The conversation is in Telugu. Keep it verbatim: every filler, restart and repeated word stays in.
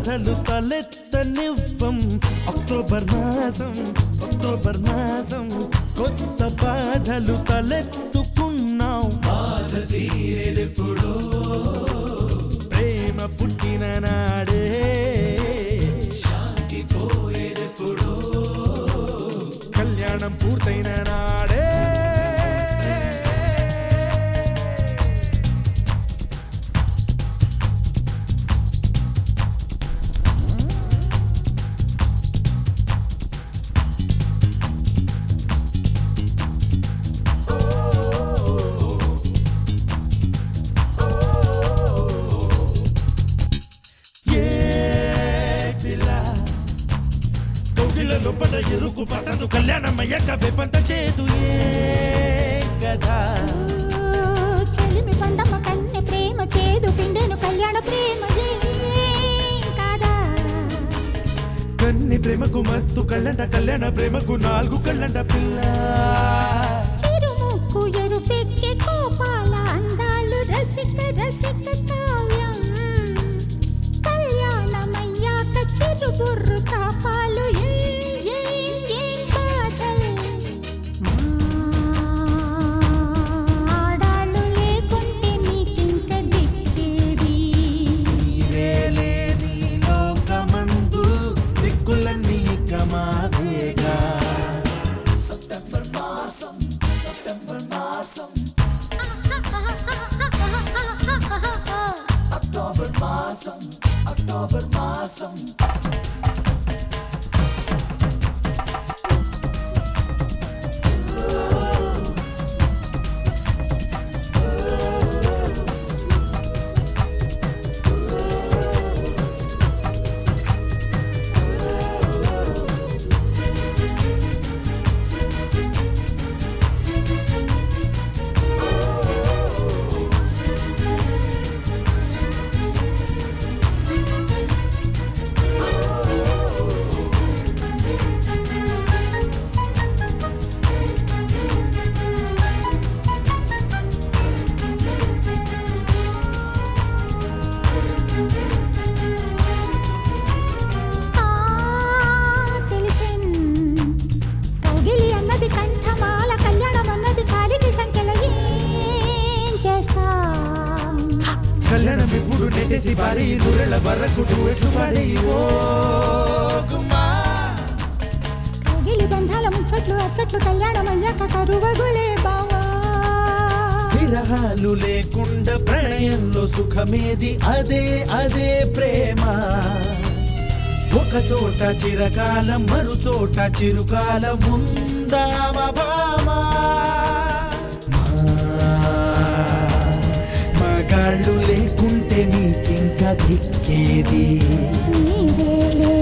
బాధలు తలెత్తనివ్వం అక్టోబర్ మాసం అక్టోబర్ మాసం కొత్త బాధలు తలెత్తుకున్నాం బాధ తీరేదెప్పుడో ప్రేమ పుట్టిన నాడే శాంతి పోయేదెప్పుడో కళ్యాణం పూర్తయిన నాడే లోపల ఎరుకు పసందు కళ్యాణమయ్యాక వెపంత చేదు కదా చెలిమి పండమ్మ కన్నె ప్రేమ చేదు పిండెను కళ్యాణ ప్రేమ కదా కన్ని ప్రేమకు మత్తు కళ్ళంట కళ్యాణ ప్రేమకు నాలుగు కళ్ళంట పిల్ల చిరుముక్కు ఎరుపెక్కే కోపాల అందాలు రసిక రసిక కావ్యం కళ్యాణమయ్యాక చిరుబుర్రు తాపాలు అక్టోబర్ మాసం కళ్యాణం ఇప్పుడు నెట్టేసి పారి నూరెళ్ళ బర్రకు ఎట్లు పాడేవో కౌగిలి బంధాల ముచ్చట్లు అచ్చట్లు కళ్యాణం అయ్యాక కరువగులే బావా విరహాలు లేకుండా ప్రణయంలో సుఖమేది అదే అదే ప్రేమ ఒక చోట చిరకాలం మరు చోట చిరుకాలం ఉందామా భామా మగాళ్ళు లేకుంటే నీకింక దిక్కేది నీవేలే